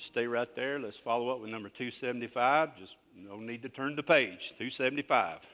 stay right there. Let's follow up with number 275. Just no need to turn the page. 275.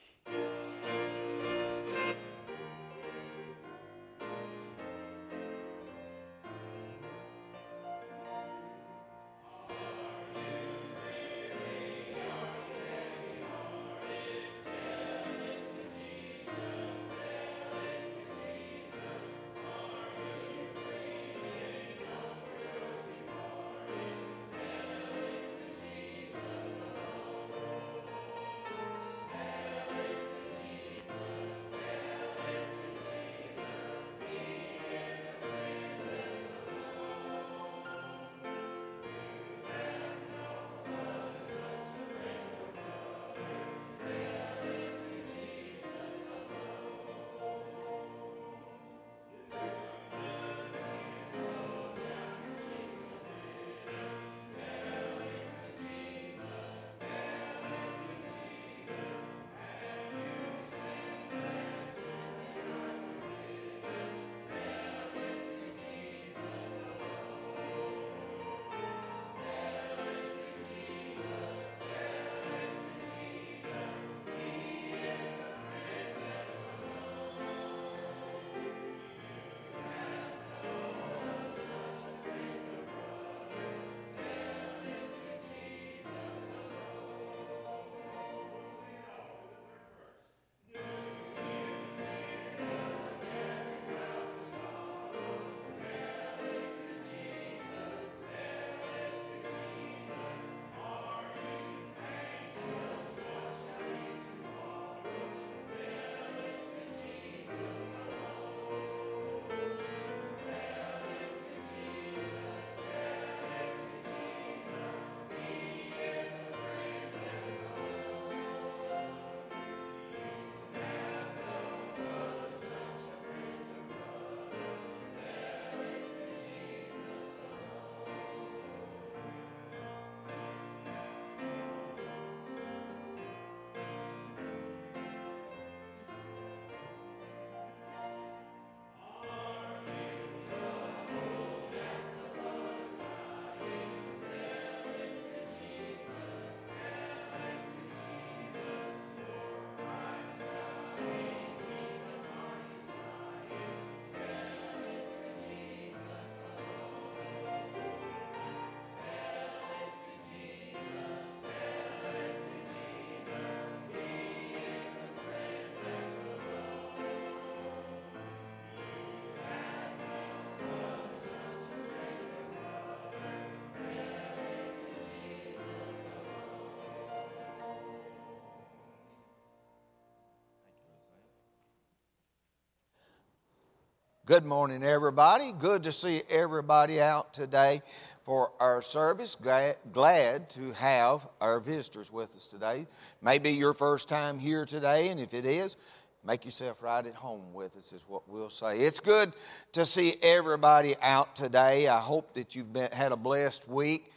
Good morning, everybody. Good to see everybody out today for our service. Glad to have our visitors with us today. Maybe your first time here today, and if it is, make yourself right at home with us is what we'll say. It's good to see everybody out today. I hope that you've had a blessed week.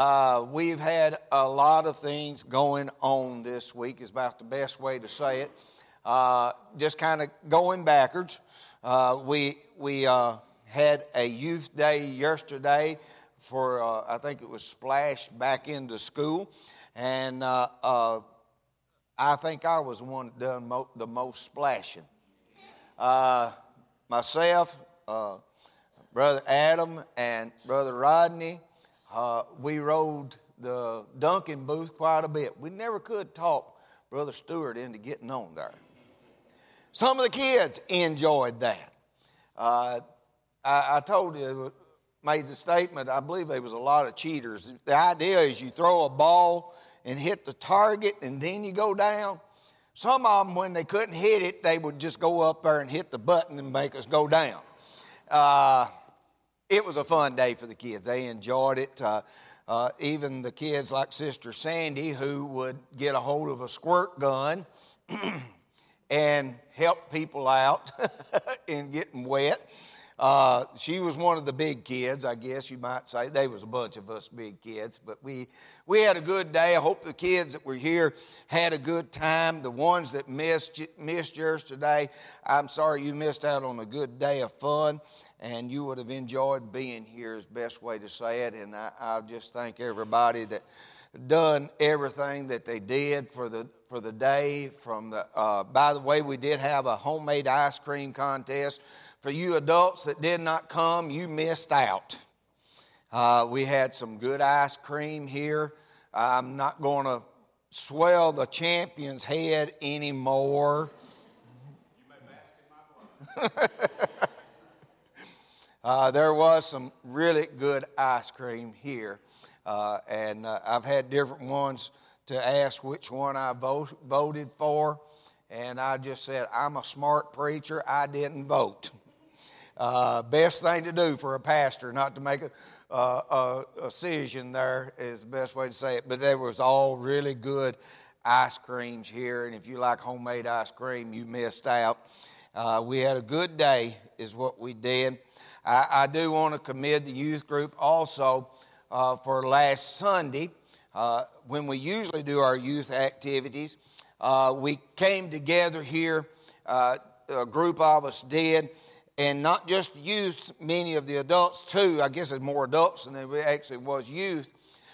We've had a lot of things going on this week is about the best way to say it. Just kind of going backwards. We had a youth day yesterday for, I think it was Splash back into school. And I think I was the one that done the most splashing. Myself, Brother Adam, and Brother Rodney, we rode the Duncan booth quite a bit. We never could talk Brother Stewart into getting on there. Some of the kids enjoyed that. I told you, made the statement, I believe there was a lot of cheaters. The idea is you throw a ball and hit the target and then you go down. Some of them, when they couldn't hit it, they would just go up there and hit the button and make us go down. It was a fun day for the kids. They enjoyed it. Even the kids like Sister Sandy, who would get a hold of a squirt gun and help people out in getting wet. She was one of the big kids, I guess you might say. There was a bunch of us big kids, but we had a good day. I hope the kids that were here had a good time. The ones that missed yours today, I'm sorry you missed out on a good day of fun, and you would have enjoyed being here is the best way to say it. And I just thank everybody that done everything that they did for the day. By the way, we did have a homemade ice cream contest. For you adults that did not come, you missed out. We had some good ice cream here. I'm not going to swell the champion's head anymore. There was some really good ice cream here. And I've had different ones to ask which one I voted for. And I just said, I'm a smart preacher. I didn't vote. Best thing to do for a pastor, not to make a decision there is the best way to say it. But there was all really good ice creams here. And if you like homemade ice cream, you missed out. We had a good day is what we did. I do want to commend the youth group also for last Sunday. When we usually do our youth activities, we came together here, a group of us did, and not just youth, many of the adults too. I guess it's more adults than it actually was youth.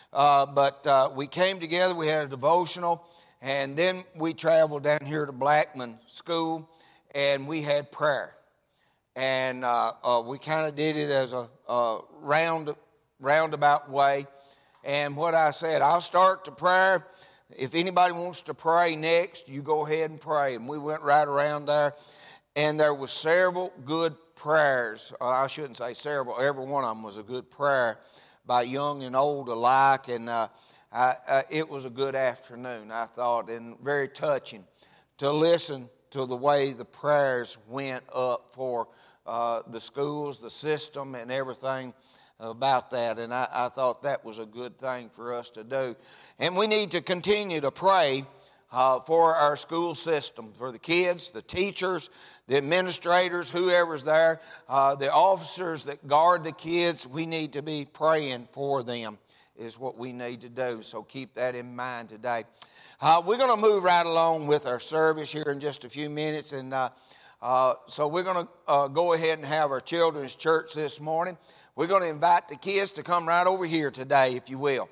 But we came together, we had a devotional, and then we traveled down here to Blackman School, and we had prayer. And we kind of did it as a roundabout way. And what I said, I'll start the prayer. If anybody wants to pray next, you go ahead and pray. And we went right around there. And there was several good prayers. I shouldn't say several. Every one of them was a good prayer by young and old alike. And it was a good afternoon, I thought, and very touching to listen to the way the prayers went up for the schools, the system, and everything about that. And I thought that was a good thing for us to do. And we need to continue to pray for our school system, for the kids, the teachers, the administrators, whoever's there, the officers that guard the kids. We need to be praying for them is what we need to do. So keep that in mind today. We're going to move right along with our service here in just a few minutes. And so we're going to go ahead and have our children's church this morning. We're going to invite the kids to come right over here today, if you will.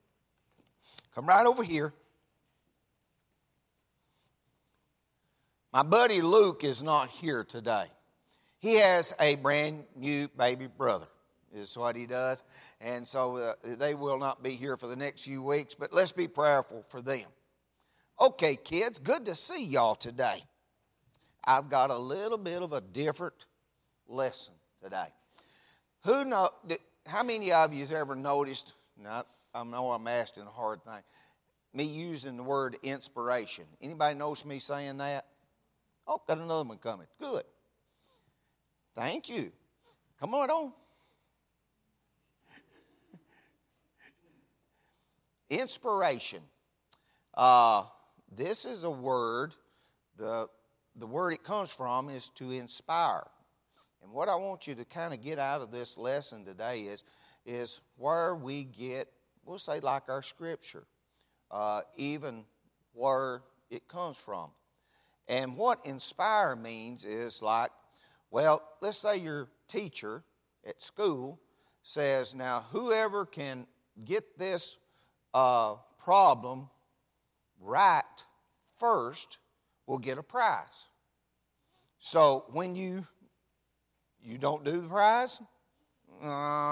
Come right over here. My buddy Luke is not here today. He has a brand new baby brother, is what he does. And so they will not be here for the next few weeks, but let's be prayerful for them. Okay, kids, good to see y'all today. I've got a little bit of a different lesson today. How many of you has ever noticed, now I know I'm asking a hard thing, me using the word inspiration? Anybody notice me saying that? Oh, got another one coming. Good. Thank you. Come on. Inspiration. This is a word, the word it comes from is to inspire. And what I want you to kind of get out of this lesson today is where we get, we'll say like our scripture, even where it comes from. And what inspire means is like, well, let's say your teacher at school says, now whoever can get this problem right first will get a prize. So when you don't do the prize? When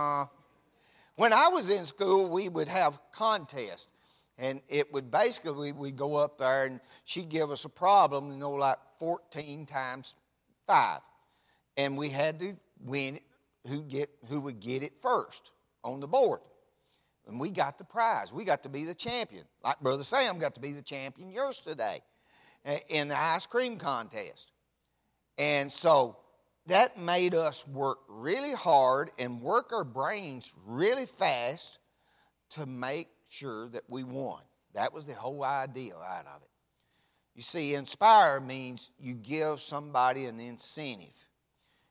I was in school, we would have contests. And it would basically, we'd go up there and she'd give us a problem, like 14 times 5. And we had to win it, who would get it first on the board. And we got the prize. We got to be the champion. Like Brother Sam got to be the champion yesterday in the ice cream contest. And so that made us work really hard and work our brains really fast to make sure that we won. That was the whole idea out of it. You see, inspire means you give somebody an incentive.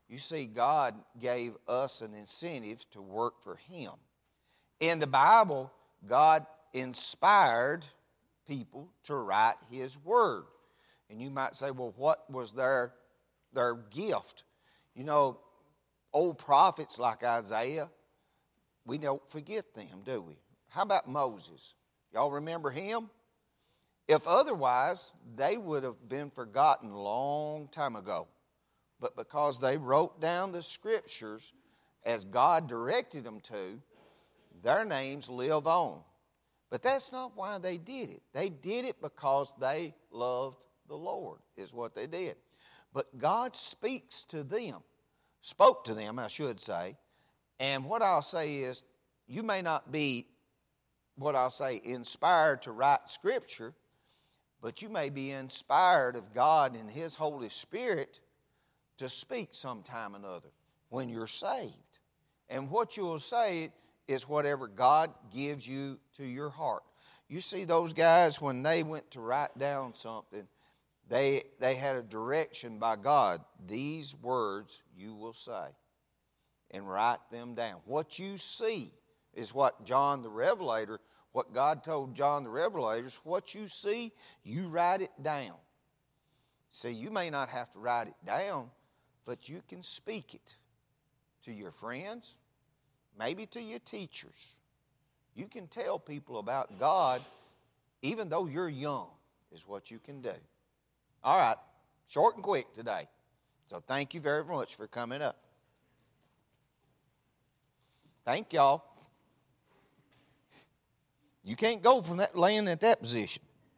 You see, God gave us an incentive to work for Him. In the Bible, God inspired people to write His Word. And you might say, well, what was their gift? You know, old prophets like Isaiah, we don't forget them, do we? How about Moses? Y'all remember him? If otherwise, they would have been forgotten a long time ago. But because they wrote down the Scriptures as God directed them to, their names live on. But that's not why they did it. They did it because they loved the Lord, is what they did. But God spoke to them, I should say. And what I'll say is, you may not be, inspired to write Scripture, but you may be inspired of God and His Holy Spirit to speak sometime or another when you're saved. And what you'll say is whatever God gives you to your heart. You see those guys, when they went to write down something, they had a direction by God. These words you will say, and write them down. What you see is what John the Revelator, what God told John the Revelator is what you see, you write it down. See, you may not have to write it down, but you can speak it to your friends, maybe to your teachers. You can tell people about God even though you're young, is what you can do. All right, short and quick today. So thank you very much for coming up. Thank y'all. You can't go from that laying at that position.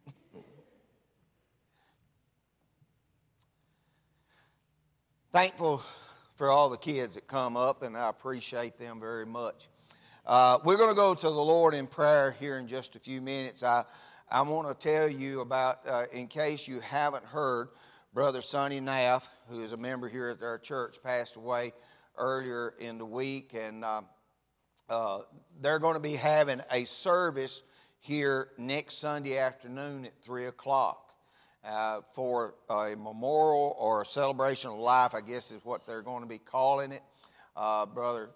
Thankful for all the kids that come up, and I appreciate them very much. We're going to go to the Lord in prayer here in just a few minutes. I want to tell you about, in case you haven't heard, Brother Sonny Naff, who is a member here at our church, passed away earlier in the week, and they're going to be having a service here next Sunday afternoon at 3 o'clock. For a memorial or a celebration of life, I guess is what they're going to be calling it. Brother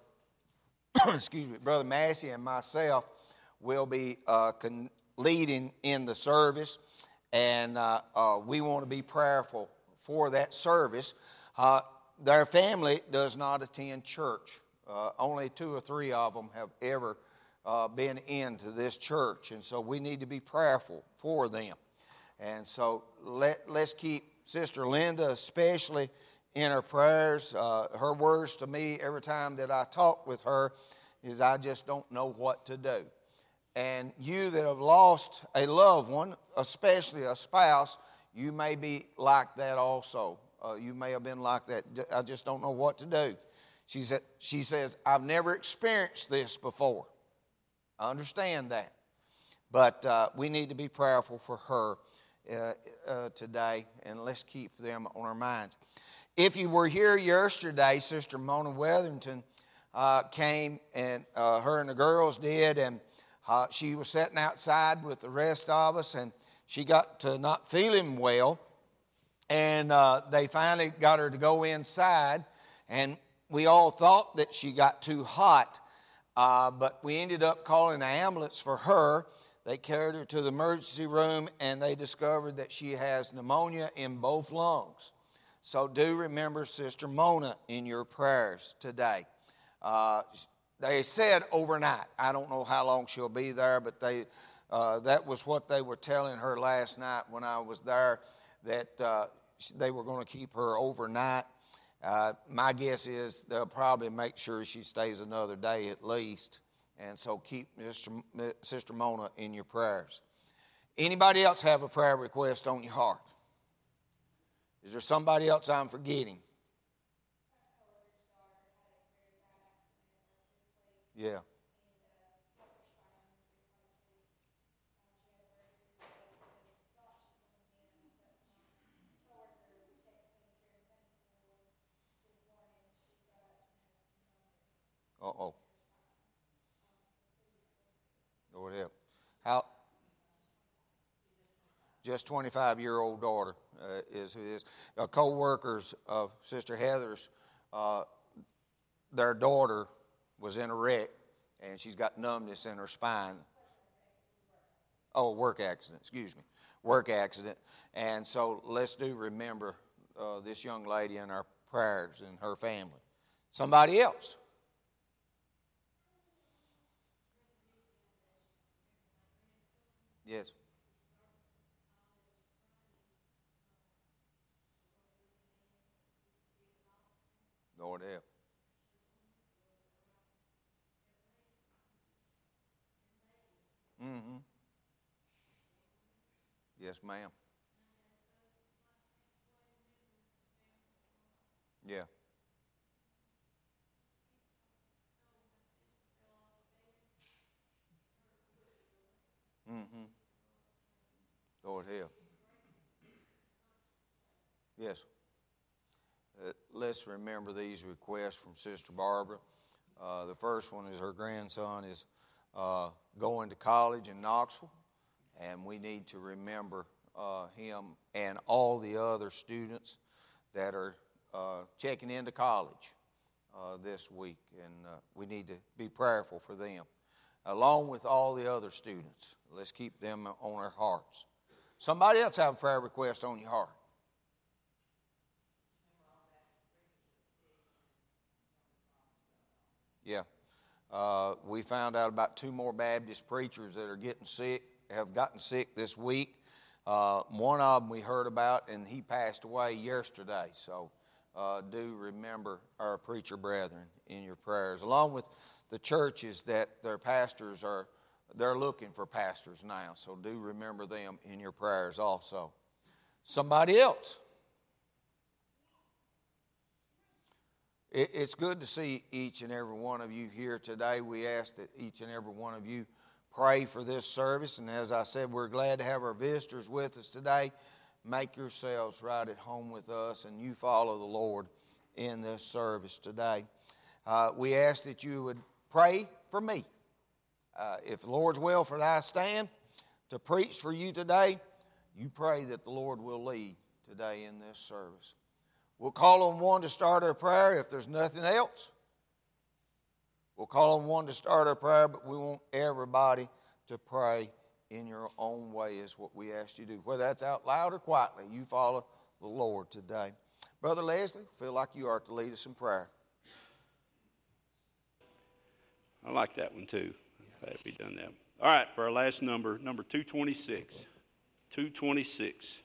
Massey and myself will be leading in the service, and we want to be prayerful for that service. Their family does not attend church. Only 2 or 3 of them have ever been into this church, and so we need to be prayerful for them. And so let's keep Sister Linda especially in her prayers. Her words to me every time that I talk with her is, I just don't know what to do. And you that have lost a loved one, especially a spouse, you may be like that also. You may have been like that. I just don't know what to do. She says, I've never experienced this before. I understand that. But we need to be prayerful for her today, and let's keep them on our minds. If you were here yesterday, Sister Mona Weatherington came, and her and the girls did, and she was sitting outside with the rest of us, and she got to not feeling well, and they finally got her to go inside, and we all thought that she got too hot, but we ended up calling an ambulance for her. They carried her to the emergency room, and they discovered that she has pneumonia in both lungs. So do remember Sister Mona in your prayers today. They said overnight. I don't know how long she'll be there, but that was what they were telling her last night when I was there, that they were going to keep her overnight. My guess is they'll probably make sure she stays another day at least. And so keep Sister Mona in your prayers. Anybody else have a prayer request on your heart? Is there somebody else I'm forgetting? Yeah. Uh-oh. Lord help. How? Just 25-year-old daughter is who is. Co-workers of Sister Heather's their daughter was in a wreck, and she's got numbness in her spine. Oh, work accident, excuse me. Work accident. And so let's do remember this young lady in our prayers and her family. Somebody else. Yes. Lord help. Mm-hmm. Yes, ma'am. Yeah. Mm-hmm. Lord help. Yes. Let's remember these requests from Sister Barbara. The first one is her grandson is going to college in Knoxville, and we need to remember him and all the other students that are checking into college this week, and we need to be prayerful for them, along with all the other students. Let's keep them on our hearts. Somebody else have a prayer request on your heart? Yeah. We found out about 2 more Baptist preachers that are getting sick, have gotten sick this week. One of them we heard about, and he passed away yesterday. So do remember our preacher brethren in your prayers, along with the churches that their pastors are, they're looking for pastors now. So do remember them in your prayers also. Somebody else. It's good to see each and every one of you here today. We ask that each and every one of you pray for this service. And as I said, we're glad to have our visitors with us today. Make yourselves right at home with us, and you follow the Lord in this service today. We ask that you would pray for me. If the Lord's will for I stand to preach for you today, you pray that the Lord will lead today in this service. We'll call on one to start our prayer if there's nothing else. We'll call on one to start our prayer, but we want everybody to pray in your own way is what we ask you to do. Whether that's out loud or quietly, you follow the Lord today. Brother Leslie, feel like you are to lead us in prayer. I like that one too. I'm glad we done that. All right, for our last number 226. 226.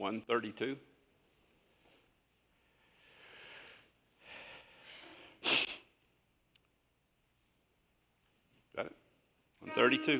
132. Got it? 132.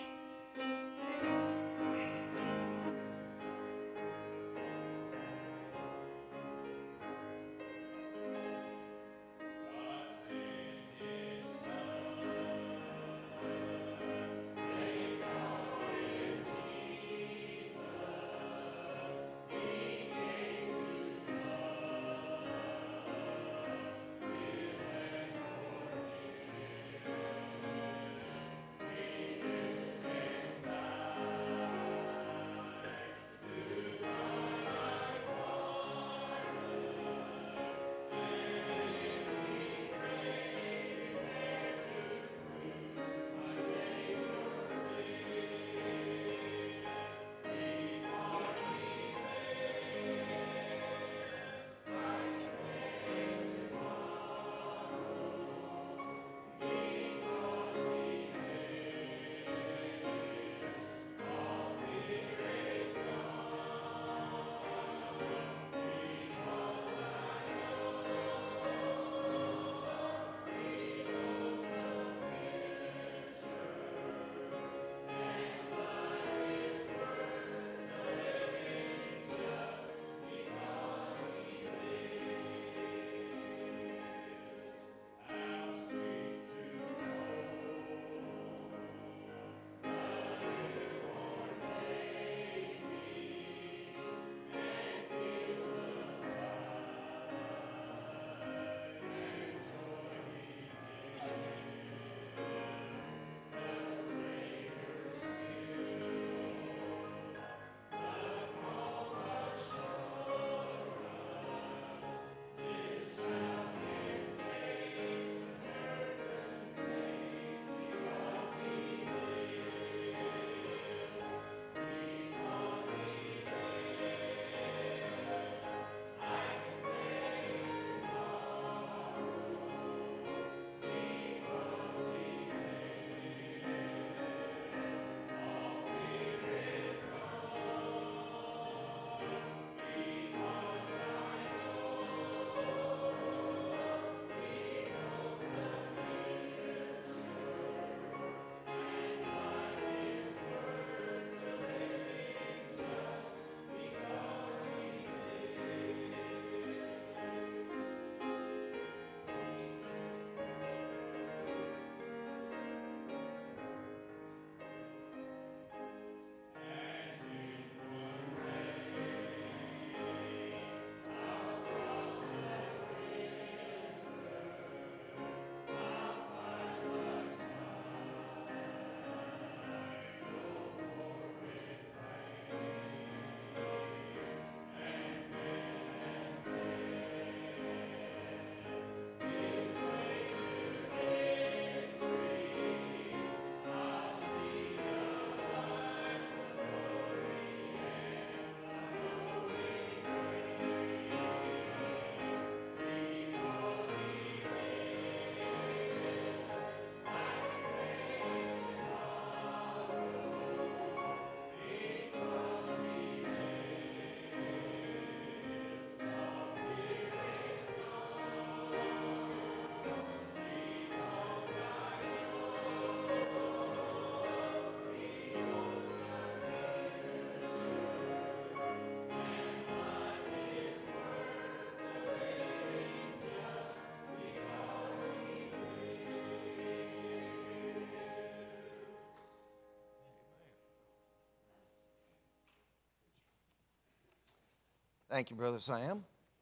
Thank you, Brother Sam.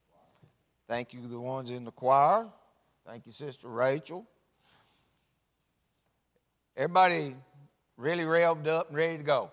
Thank you, the ones in the choir. Thank you, Sister Rachel. Everybody really revved up and ready to go.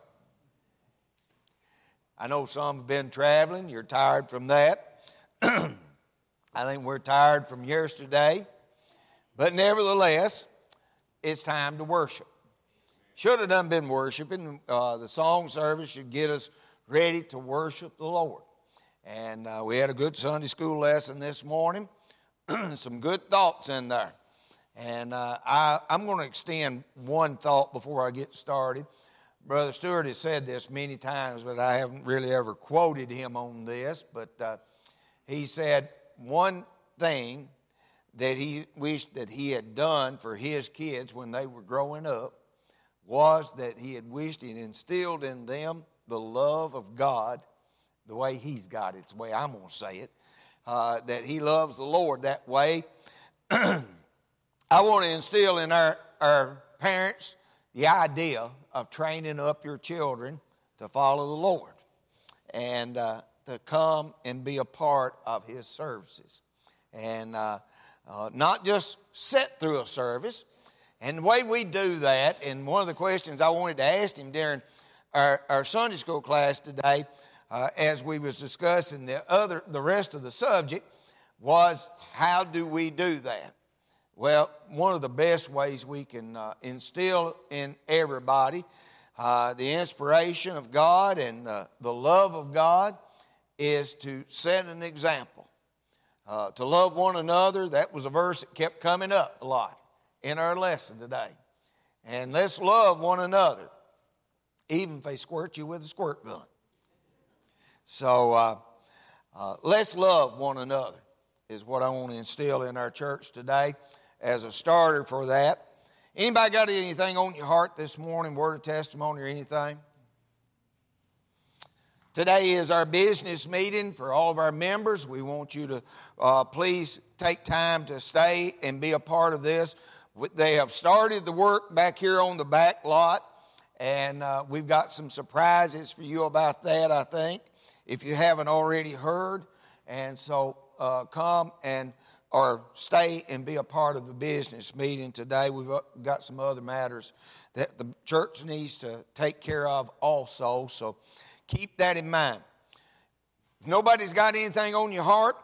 I know some have been traveling. You're tired from that. I think we're tired from yesterday. But nevertheless, it's time to worship. Should have done been worshiping. The song service should get us ready to worship the Lord. And we had a good Sunday school lesson this morning. Some good thoughts in there. And I'm going to extend one thought before I get started. Brother Stewart has said this many times, but I haven't really ever quoted him on this. But he said one thing that he wished that he had done for his kids when they were growing up was that he had wished he had instilled in them the love of God the way he's got it, the way I'm going to say it, that he loves the Lord that way. I want to instill in our parents the idea of training up your children to follow the Lord and to come and be a part of his services. And not just sit through a service. And the way we do that, and one of the questions I wanted to ask him during our Sunday school class today, as we was discussing the rest of the subject, was how do we do that? Well, one of the best ways we can instill in everybody the inspiration of God and the love of God is to set an example. To love one another, that was a verse that kept coming up a lot in our lesson today. And let's love one another, even if they squirt you with a squirt gun. So let's love one another is what I want to instill in our church today as a starter for that. Anybody got anything on your heart this morning, word of testimony or anything? Today is our business meeting for all of our members. We want you to please take time to stay and be a part of this. They have started the work back here on the back lot, and we've got some surprises for you about that, I think, if you haven't already heard. And so come and or stay and be a part of the business meeting today. We've got some other matters that the church needs to take care of also, so keep that in mind. If nobody's got anything on your heart,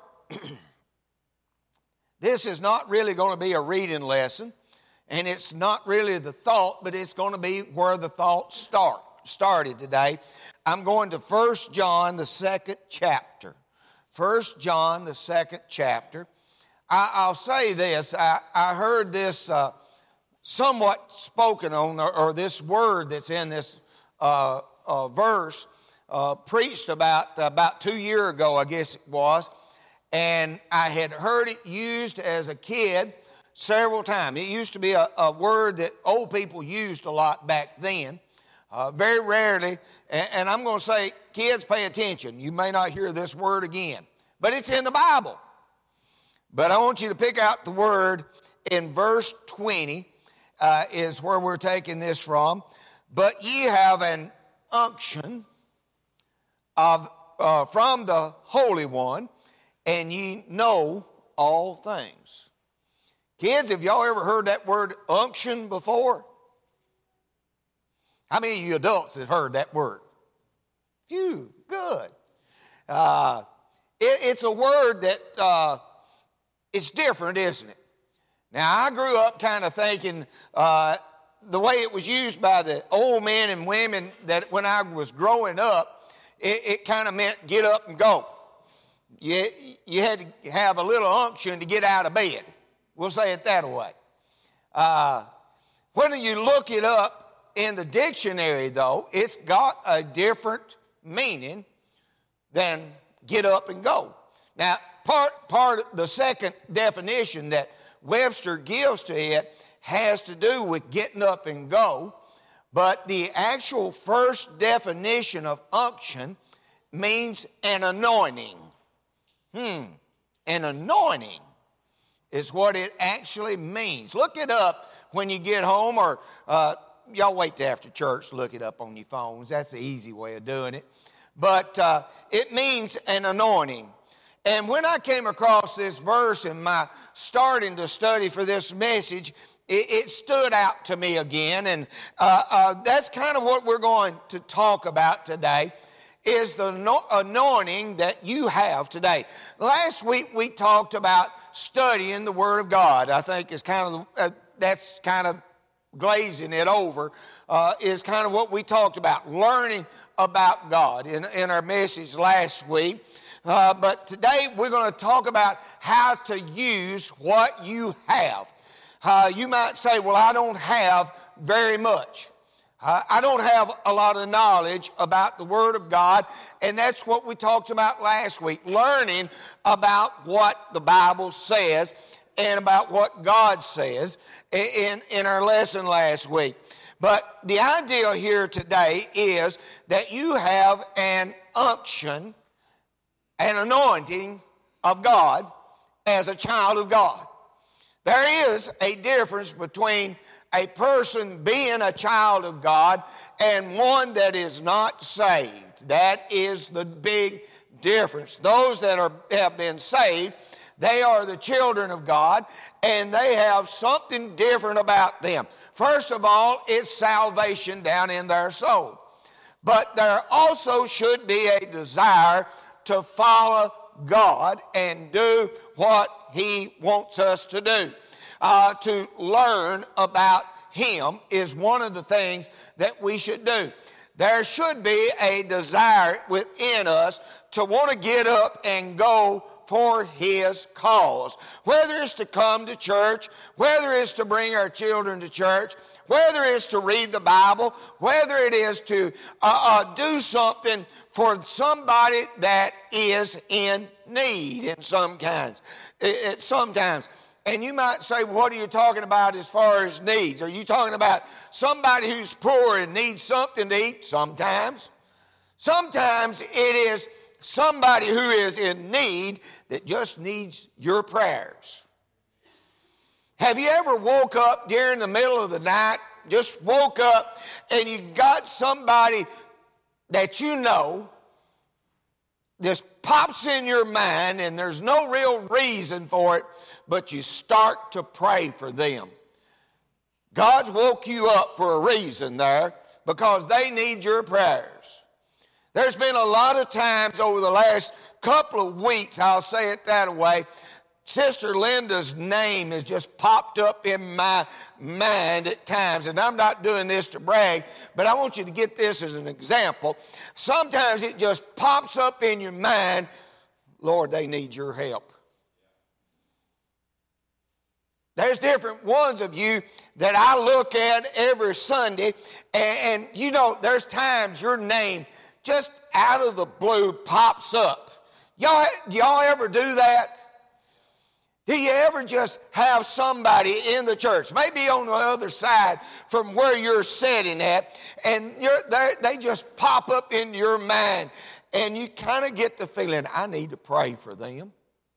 this is not really going to be a reading lesson, and it's not really the thought, but it's going to be where the thought started today. I'm going to 1 John, the 2nd chapter. 1 John, the 2nd chapter. I'll say this. I heard this somewhat spoken on, or this word that's in this verse preached about 2 years ago, I guess it was. And I had heard it used as a kid several times. It used to be a word that old people used a lot back then. Very rarely. And I'm going to say, kids, pay attention. You may not hear this word again. But it's in the Bible. But I want you to pick out the word in verse 20 is where we're taking this from. But ye have an unction from the Holy One, and ye know all things. Kids, have y'all ever heard that word unction before? How many of you adults have heard that word? Phew, good. It's a word that it's different, isn't it? Now, I grew up kind of thinking the way it was used by the old men and women that when I was growing up, it kind of meant get up and go. You had to have a little unction to get out of bed. We'll say it that way. When you look it up in the dictionary, though, it's got a different meaning than get up and go. Now, part of the second definition that Webster gives to it has to do with getting up and go, but the actual first definition of unction means an anointing. An anointing is what it actually means. Look it up when you get home, or y'all wait till after church to look it up on your phones. That's the easy way of doing it. But it means an anointing. And when I came across this verse in my starting to study for this message, it stood out to me again. And that's kind of what we're going to talk about today, is the anointing that you have today. Last week we talked about studying the Word of God. I think is kind of that's kind of glazing it over, is kind of what we talked about, learning about God in our message last week. But today we're going to talk about how to use what you have. You might say, well, I don't have very much. I don't have a lot of knowledge about the Word of God, and that's what we talked about last week, learning about what the Bible says and about what God says in our lesson last week. But the idea here today is that you have an unction, an anointing of God as a child of God. There is a difference between a person being a child of God and one that is not saved. That is the big difference. Those that have been saved, they are the children of God, and they have something different about them. First of all, it's salvation down in their soul. But there also should be a desire to follow God and do what He wants us to do. To learn about Him is one of the things that we should do. There should be a desire within us to want to get up and go for His cause. Whether it's to come to church, whether it's to bring our children to church, whether it's to read the Bible, whether it is to do something for somebody that is in need in sometimes. And you might say, what are you talking about as far as needs? Are you talking about somebody who's poor and needs something to eat? Sometimes. Sometimes it is somebody who is in need that just needs your prayers. Have you ever woke up during the middle of the night, just woke up, and you got somebody that you know just pops in your mind and there's no real reason for it, but you start to pray for them? God's woke you up for a reason there, because they need your prayers. There's been a lot of times over the last couple of weeks, I'll say it that way, Sister Linda's name has just popped up in my mind at times. And I'm not doing this to brag, but I want you to get this as an example. Sometimes it just pops up in your mind, Lord, they need your help. There's different ones of you that I look at every Sunday, and you know, there's times your name just out of the blue pops up. Y'all ever do that? Do you ever just have somebody in the church, maybe on the other side from where you're sitting at, and they just pop up in your mind, and you kind of get the feeling, I need to pray for them?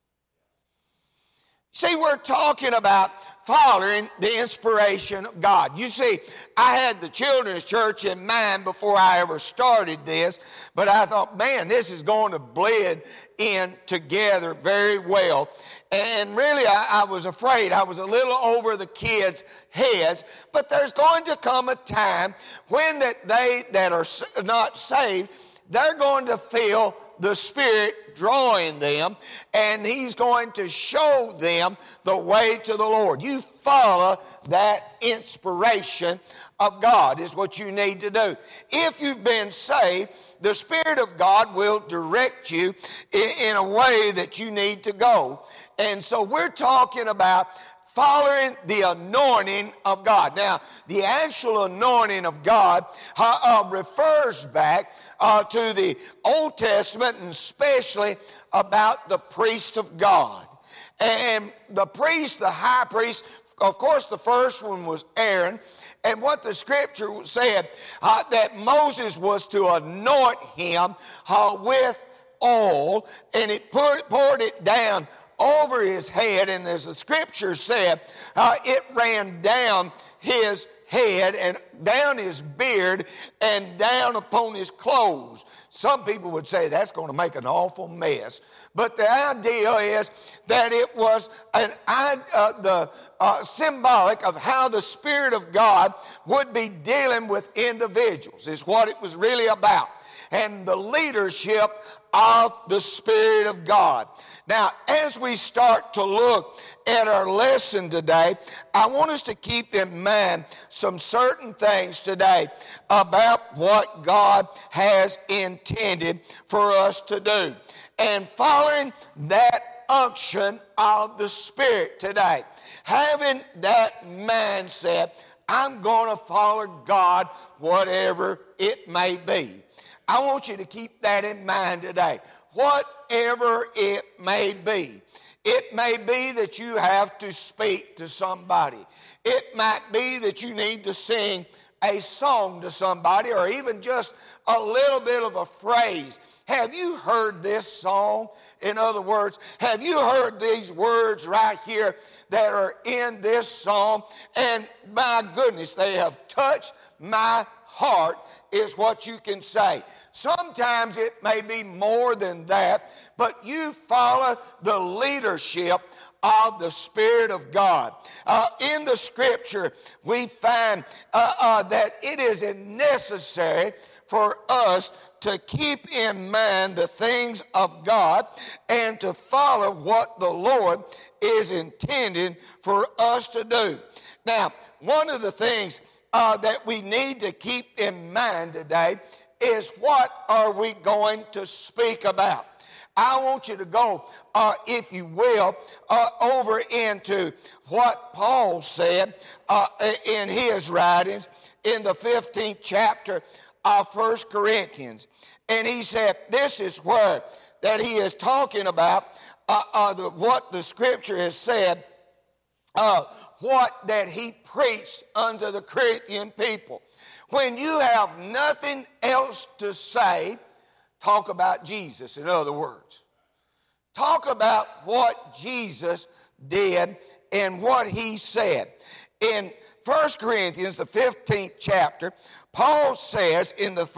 See, we're talking about following the inspiration of God. You see, I had the children's church in mind before I ever started this, but I thought, man, this is going to blend in together very well. And really, I was afraid. I was a little over the kids' heads. But there's going to come a time when they that are not saved, they're going to feel the Spirit drawing them, and He's going to show them the way to the Lord. You follow that inspiration of God is what you need to do. If you've been saved, the Spirit of God will direct you in a way that you need to go. And so we're talking about following the anointing of God. Now, the actual anointing of God refers back to the Old Testament, and especially about the priest of God. And the priest, the high priest, of course, the first one was Aaron. And what the scripture said, that Moses was to anoint him with oil, and it poured it down over his head, and as the scripture said, it ran down his head and down his beard and down upon his clothes. Some people would say that's going to make an awful mess. But the idea is that it was symbolic of how the Spirit of God would be dealing with individuals, is what it was really about. And the leadership of the Spirit of God. Now, as we start to look at our lesson today, I want us to keep in mind some certain things today about what God has intended for us to do. And following that unction of the Spirit today, having that mindset I'm going to follow God whatever it may be. I want you to keep that in mind today. Whatever it may be. It may be that you have to speak to somebody. It might be that you need to sing a song to somebody, or even just a little bit of a phrase. Have you heard this song? In other words, have you heard these words right here that are in this song? And my goodness, they have touched my heart, is what you can say. Sometimes it may be more than that, but you follow the leadership of the Spirit of God. In the Scripture, we find that it is necessary for us to keep in mind the things of God and to follow what the Lord is intending for us to do. Now, one of the things that we need to keep in mind today is, what are we going to speak about? I want you to go, if you will, over into what Paul said in his writings in the 15th chapter of 1 Corinthians. And he said, this is where that he is talking about what the Scripture has said, what that he preached unto the Corinthian people. When you have nothing else to say, talk about Jesus, in other words. Talk about what Jesus did and what he said. In 1 Corinthians, the 15th chapter, Paul says in the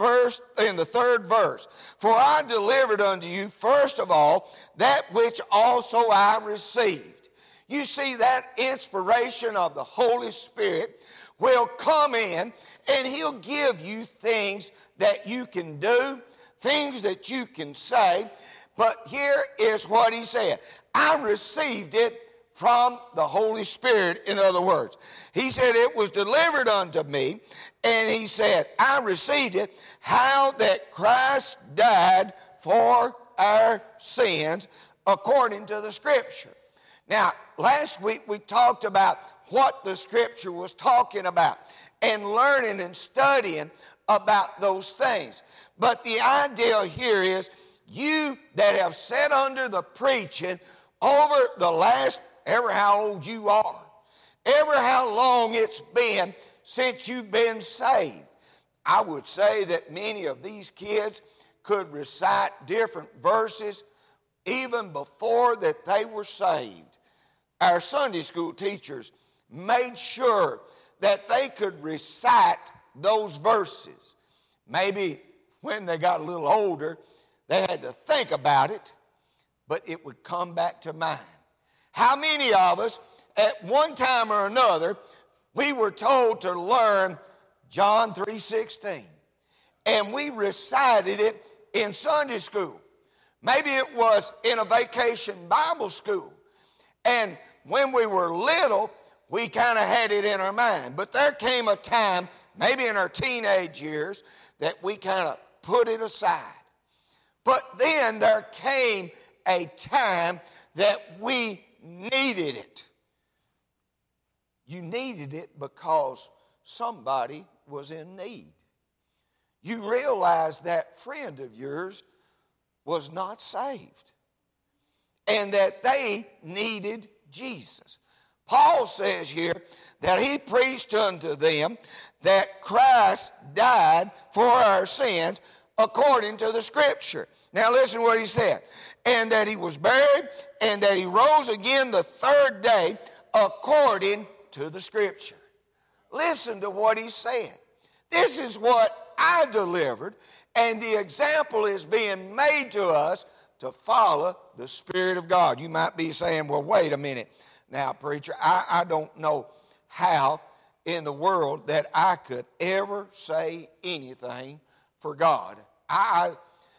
third verse, "For I delivered unto you first of all that which also I received." You see, that inspiration of the Holy Spirit will come in, and he'll give you things that you can do, things that you can say. But here is what he said. I received it from the Holy Spirit, in other words. He said it was delivered unto me, and he said, I received it, how that Christ died for our sins according to the Scripture. Now, last week we talked about what the Scripture was talking about and learning and studying about those things. But the idea here is, you that have sat under the preaching over the last, ever how old you are, ever how long it's been since you've been saved. I would say that many of these kids could recite different verses even before that they were saved. Our Sunday school teachers made sure that they could recite those verses. Maybe when they got a little older, they had to think about it, but it would come back to mind. How many of us, at one time or another, we were told to learn John 3:16, and we recited it in Sunday school. Maybe it was in a vacation Bible school, and when we were little, we kind of had it in our mind. But there came a time, maybe in our teenage years, that we kind of put it aside. But then there came a time that we needed it. You needed it because somebody was in need. You realized that friend of yours was not saved and that they needed Jesus. Paul says here that he preached unto them that Christ died for our sins according to the Scripture. Now listen what he said. And that he was buried, and that he rose again the third day according to the Scripture. Listen to what he said. This is what I delivered, and the example is being made to us to follow the Spirit of God. You might be saying, well, wait a minute. Now, preacher, I don't know how in the world that I could ever say anything for God. I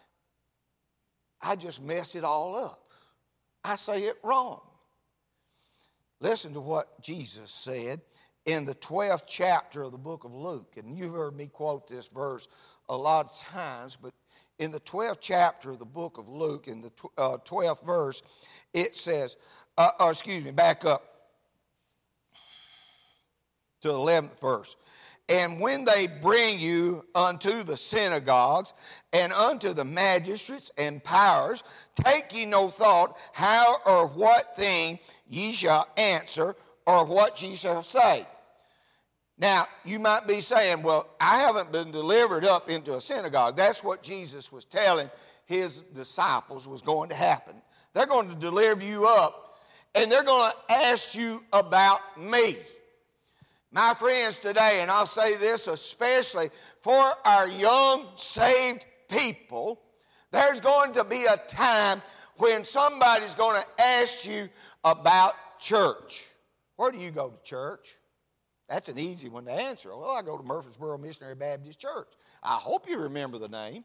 just mess it all up. I say it wrong. Listen to what Jesus said in the 12th chapter of the book of Luke. And you've heard me quote this verse a lot of times, but in the 12th chapter of the book of Luke, in the 12th verse, it says, back up. to the 11th verse. And when they bring you unto the synagogues and unto the magistrates and powers, take ye no thought how or what thing ye shall answer or what ye shall say. Now, you might be saying, well, I haven't been delivered up into a synagogue. That's what Jesus was telling his disciples was going to happen. They're going to deliver you up, and they're going to ask you about me. My friends, today, and I'll say this especially for our young saved people, there's going to be a time when somebody's going to ask you about church. Where do you go to church? That's an easy one to answer. Well, I go to Murfreesboro Missionary Baptist Church. I hope you remember the name.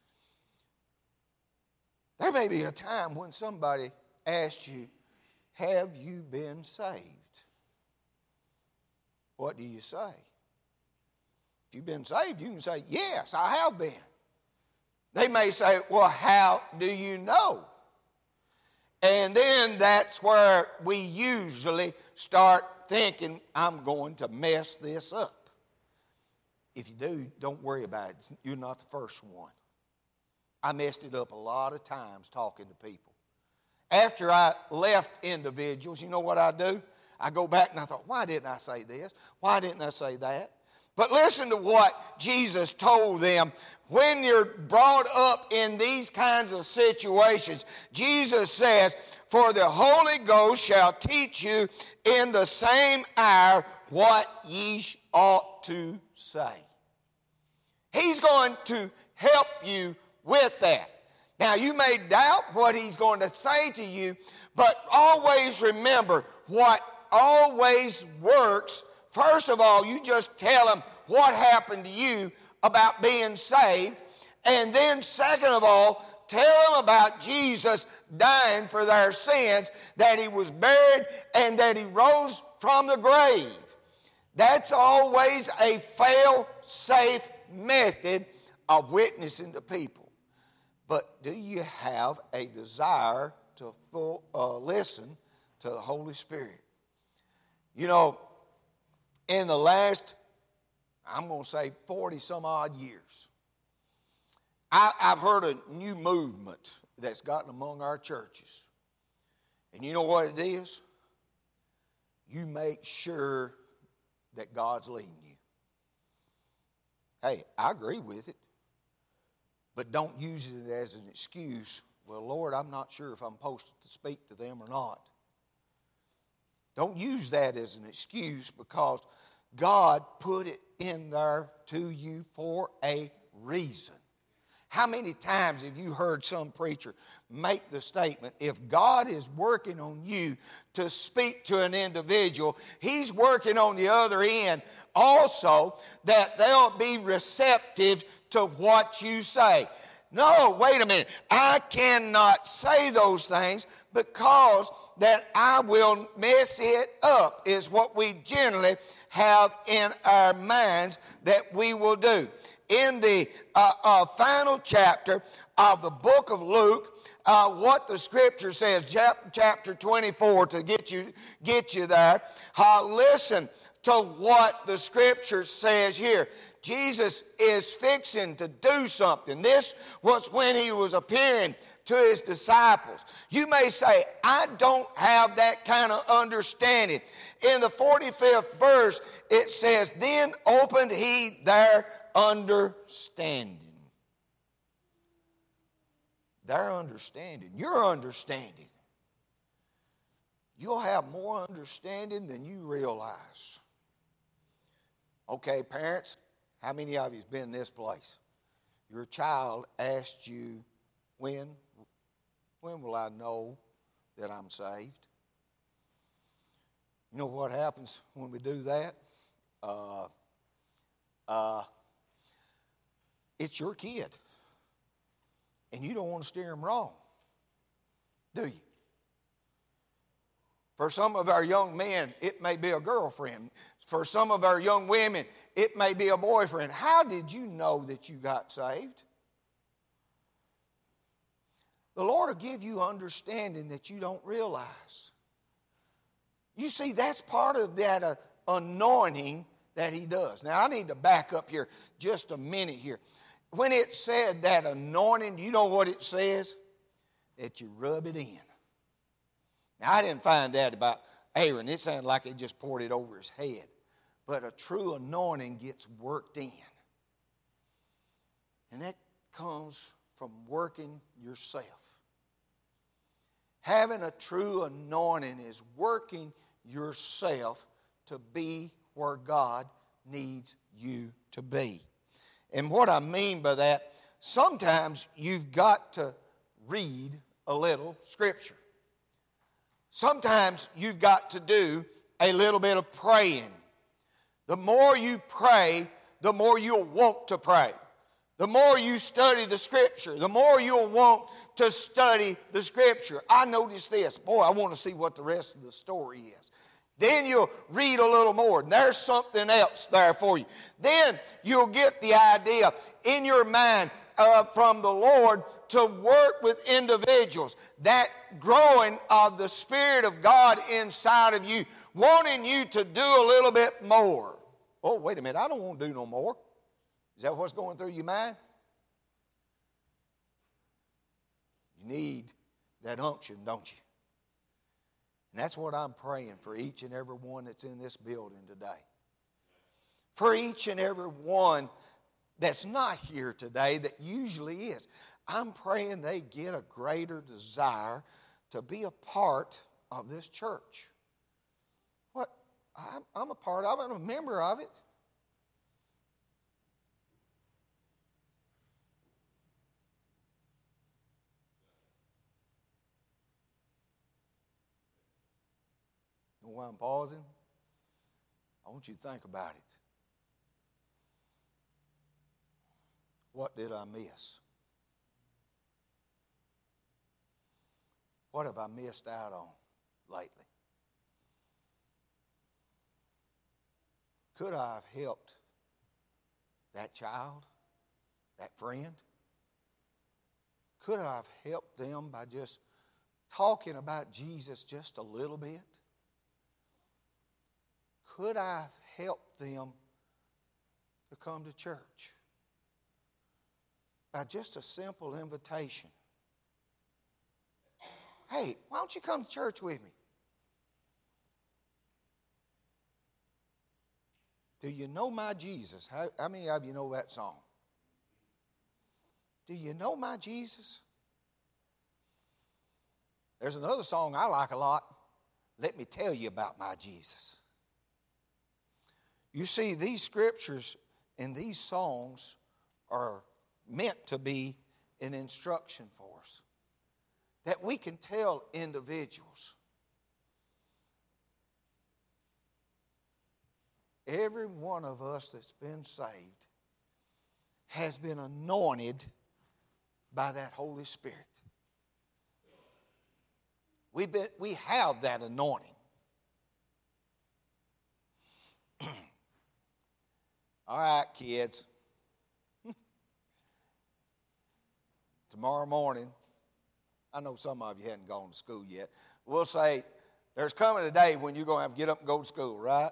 There may be a time when somebody asks you, have you been saved? What do you say? If you've been saved, you can say, yes, I have been. They may say, well, how do you know? And then that's where we usually start thinking, I'm going to mess this up. If you do, don't worry about it. You're not the first one. I messed it up a lot of times talking to people. After I left individuals, you know what I do? I go back and I thought, why didn't I say this? Why didn't I say that? But listen to what Jesus told them. When you're brought up in these kinds of situations, Jesus says, for the Holy Ghost shall teach you in the same hour what ye ought to say. He's going to help you with that. Now, you may doubt what he's going to say to you, but always remember what always works. First of all, you just tell them what happened to you about being saved. And then second of all, tell them about Jesus dying for their sins, that he was buried and that he rose from the grave. That's always a fail-safe method of witnessing to people. But do you have a desire to listen to the Holy Spirit? You know, in the last, I'm going to say 40 some odd years, I've heard a new movement that's gotten among our churches. And you know what it is? You make sure that God's leading you. Hey, I agree with it. But don't use it as an excuse. Well, Lord, I'm not sure if I'm supposed to speak to them or not. Don't use that as an excuse, because God put it in there to you for a reason. How many times have you heard some preacher make the statement, if God is working on you to speak to an individual, he's working on the other end also, that they'll be receptive to what you say. No, wait a minute. I cannot say those things because that I will mess it up, is what we generally have in our minds that we will do. In the final chapter of the book of Luke, what the scripture says, chapter 24, to get you there, listen to what the scripture says here. Jesus is fixing to do something. This was when he was appearing to his disciples. You may say, I don't have that kind of understanding. In the 45th verse, it says, then opened he their understanding. Their understanding. Your understanding. You'll have more understanding than you realize. Okay, parents, how many of you have been in this place? Your child asked you, when will I know that I'm saved? You know what happens when we do that? It's your kid. And you don't want to steer them wrong, do you? For some of our young men, it may be a girlfriend. For some of our young women, it may be a boyfriend. How did you know that you got saved? The Lord will give you understanding that you don't realize. You see, that's part of that anointing that he does. Now, I need to back up here just a minute here. When it said that anointing, do you know what it says? That you rub it in. Now, I didn't find that about Aaron. It sounded like he just poured it over his head. But a true anointing gets worked in. And that comes from working yourself. Having a true anointing is working yourself to be where God needs you to be. And what I mean by that, sometimes you've got to read a little Scripture. Sometimes you've got to do a little bit of praying. The more you pray, the more you'll want to pray. The more you study the Scripture, the more you'll want to study the Scripture. I noticed this. Boy, I want to see what the rest of the story is. Then you'll read a little more, and there's something else there for you. Then you'll get the idea in your mind from the Lord to work with individuals. That growing of the Spirit of God inside of you, wanting you to do a little bit more. Oh, wait a minute, I don't want to do no more. Is that what's going through your mind? You need that unction, don't you? And that's what I'm praying for each and every one that's in this building today. For each and every one that's not here today that usually is. I'm praying they get a greater desire to be a part of this church. What? I'm a part of it. I'm a member of it. You know why I'm pausing? I want you to think about it. What did I miss? What have I missed out on lately? Could I have helped that child, that friend? Could I have helped them by just talking about Jesus just a little bit? Could I have helped them to come to church by just a simple invitation? Hey, why don't you come to church with me? Do you know my Jesus? How many of you know that song? Do you know my Jesus? There's another song I like a lot. Let me tell you about my Jesus. You see, these scriptures and these songs are meant to be an instruction for us. That we can tell individuals. Every one of us that's been saved has been anointed by that Holy Spirit. We have that anointing. All right, kids. Tomorrow morning, I know some of you hadn't gone to school yet. We'll say there's coming a day when you're going to have to get up and go to school, right?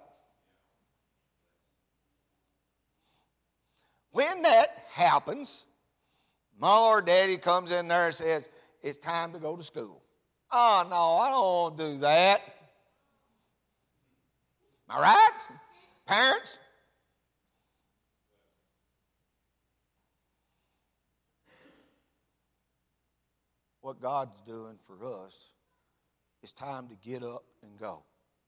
When that happens, Mom or Daddy comes in there and says, it's time to go to school. Oh, no, I don't want to do that. Am I right? Parents? What God's doing for us is time to get up and go.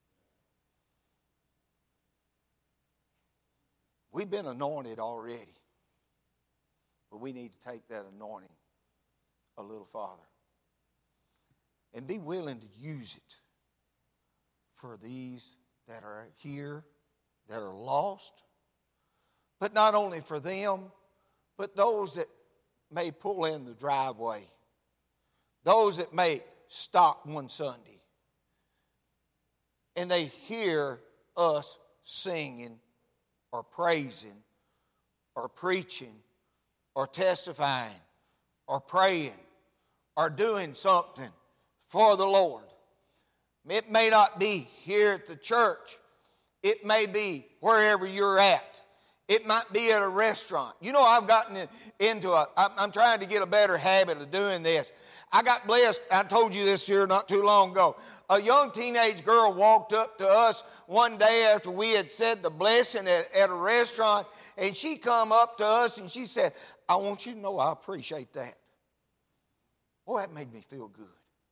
We've been anointed already, but we need to take that anointing a little farther and be willing to use it for these that are here, that are lost, but not only for them, but those that may pull in the driveway, those that may stop one Sunday and they hear us singing or praising or preaching or testifying or praying or doing something for the Lord. It may not be here at the church. It may be wherever you're at. It might be at a restaurant. You know, I've gotten I'm trying to get a better habit of doing this. I got blessed. I told you this here not too long ago. A young teenage girl walked up to us one day after we had said the blessing at a restaurant, and she come up to us and she said, I want you to know I appreciate that. Boy, that made me feel good.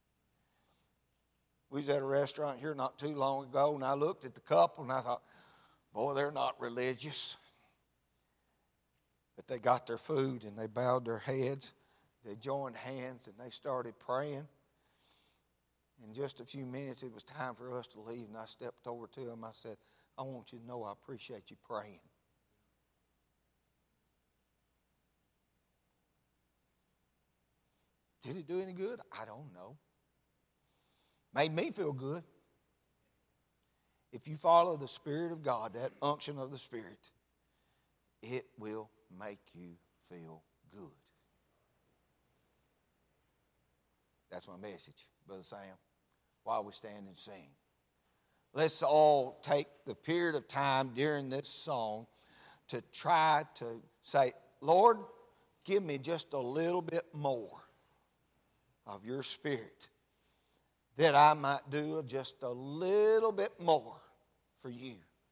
We was at a restaurant here not too long ago, and I looked at the couple and I thought, boy, they're not religious. But they got their food and they bowed their heads. They joined hands and they started praying. In just a few minutes, it was time for us to leave, and I stepped over to them. I said, I want you to know I appreciate you praying. Did it do any good? I don't know. Made me feel good. If you follow the Spirit of God, that unction of the Spirit, it will make you feel good. That's my message, Brother Sam, while we stand and sing. Let's all take the period of time during this song to try to say, Lord, give me just a little bit more of your Spirit, that I might do just a little bit more for you.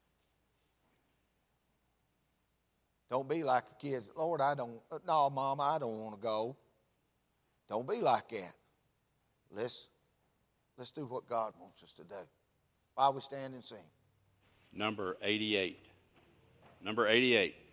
Don't be like the kids. Lord, no, Mama, I don't want to go. Don't be like that. Let's do what God wants us to do. While we stand and sing. Number 88. Number 88.